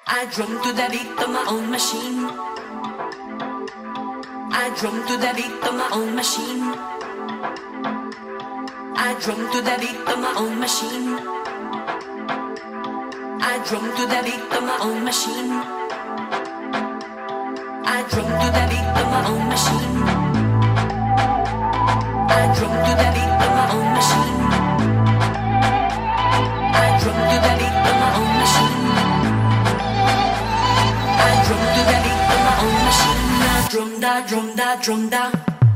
I drum to the beat of my own machine. I drum to the beat of my own machine. I drum to the beat of my own machine. I drum to the beat of my own machine. I drum to the beat of my own machine. I drum to the beat of my own machine. I drum to the beat of my own machine. I drum to the beat of my own machine. I drum da, drum da, drum da.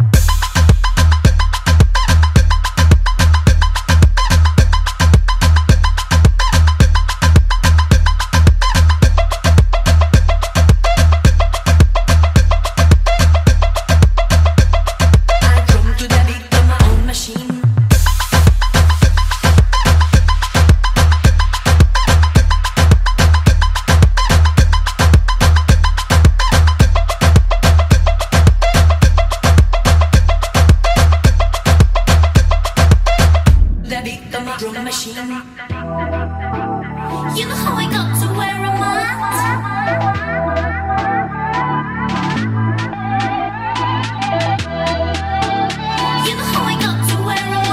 Drum machine. You know how I got to where I'm at? You know how I got to where I'm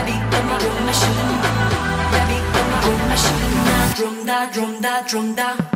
drum da, drum da, drum da.